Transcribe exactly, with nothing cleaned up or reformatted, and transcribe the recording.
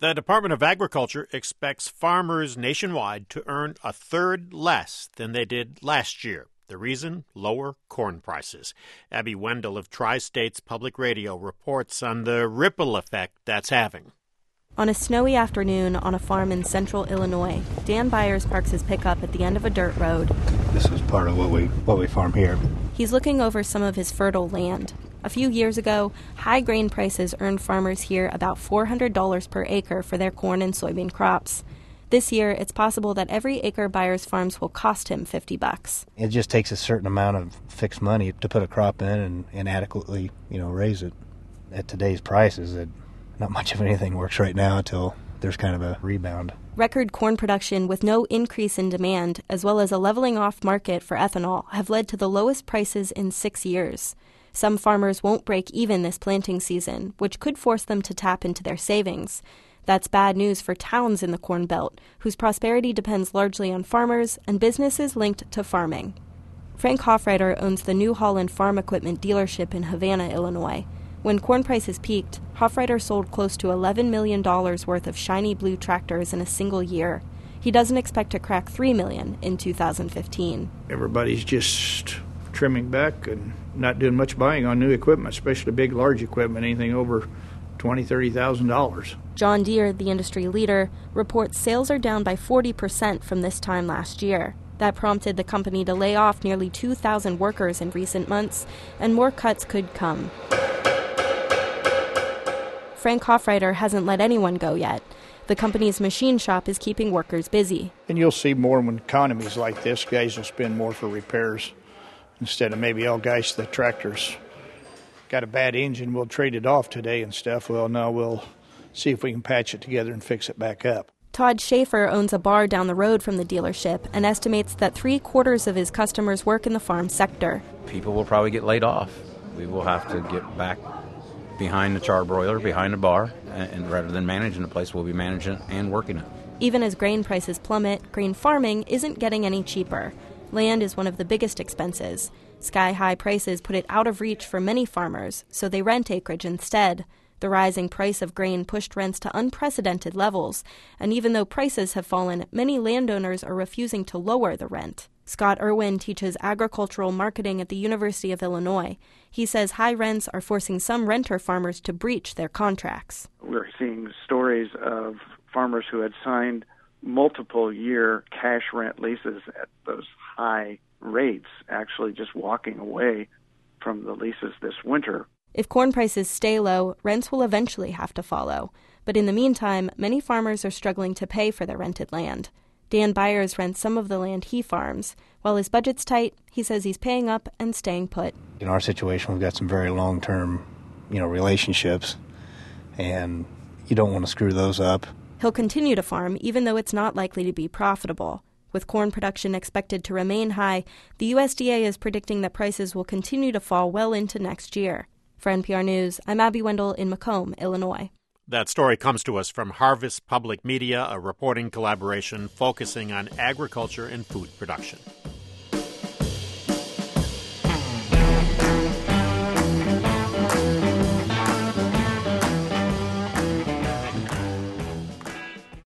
The Department of Agriculture expects farmers nationwide to earn a third less than they did last year. The reason? Lower corn prices. Abby Wendell of Tri-States Public Radio reports on the ripple effect that's having. On a snowy afternoon on a farm in central Illinois, Dan Byers parks his pickup at the end of a dirt road. This is part of what we what we farm here. He's looking over some of his fertile land. A few years ago, high grain prices earned farmers here about four hundred dollars per acre for their corn and soybean crops. This year, it's possible that every acre Byers farms will cost him fifty bucks. It just takes a certain amount of fixed money to put a crop in and, and adequately, you know, raise it. At today's prices, it, not much of anything works right now until there's kind of a rebound. Record corn production with no increase in demand, as well as a leveling off market for ethanol, have led to the lowest prices in six years. Some farmers won't break even this planting season, which could force them to tap into their savings. That's bad news for towns in the Corn Belt, whose prosperity depends largely on farmers and businesses linked to farming. Frank Hoffreiter owns the New Holland Farm Equipment dealership in Havana, Illinois. When corn prices peaked, Hoffreiter sold close to eleven million dollars worth of shiny blue tractors in a single year. He doesn't expect to crack three million dollars in two thousand fifteen. Everybody's just trimming back and not doing much buying on new equipment, especially big, large equipment, anything over twenty thousand dollars, thirty thousand dollars. John Deere, the industry leader, reports sales are down by forty percent from this time last year. That prompted the company to lay off nearly two thousand workers in recent months, and more cuts could come. Frank Hoffreiter hasn't let anyone go yet. The company's machine shop is keeping workers busy. And you'll see more when economies like this, guys will spend more for repairs. Instead of maybe, oh, guys, the tractor's got a bad engine, we'll trade it off today and stuff. Well, no, we'll see if we can patch it together and fix it back up. Todd Schaefer owns a bar down the road from the dealership and estimates that three-quarters of his customers work in the farm sector. People will probably get laid off. We will have to get back behind the charbroiler, behind the bar, and, and rather than managing the place, we'll be managing it and working it. Even as grain prices plummet, grain farming isn't getting any cheaper. Land is one of the biggest expenses. Sky-high prices put it out of reach for many farmers, so they rent acreage instead. The rising price of grain pushed rents to unprecedented levels, and even though prices have fallen, many landowners are refusing to lower the rent. Scott Irwin teaches agricultural marketing at the University of Illinois. He says high rents are forcing some renter farmers to breach their contracts. We're seeing stories of farmers who had signed multiple-year cash rent leases at those high rates actually just walking away from the leases this winter. If corn prices stay low, rents will eventually have to follow. But in the meantime, many farmers are struggling to pay for their rented land. Dan Byers rents some of the land he farms. While his budget's tight, he says he's paying up and staying put. In our situation, we've got some very long-term, you know, relationships, and you don't want to screw those up. He'll continue to farm, even though it's not likely to be profitable. With corn production expected to remain high, the U S D A is predicting that prices will continue to fall well into next year. For N P R News, I'm Abby Wendell in Macomb, Illinois. That story comes to us from Harvest Public Media, a reporting collaboration focusing on agriculture and food production.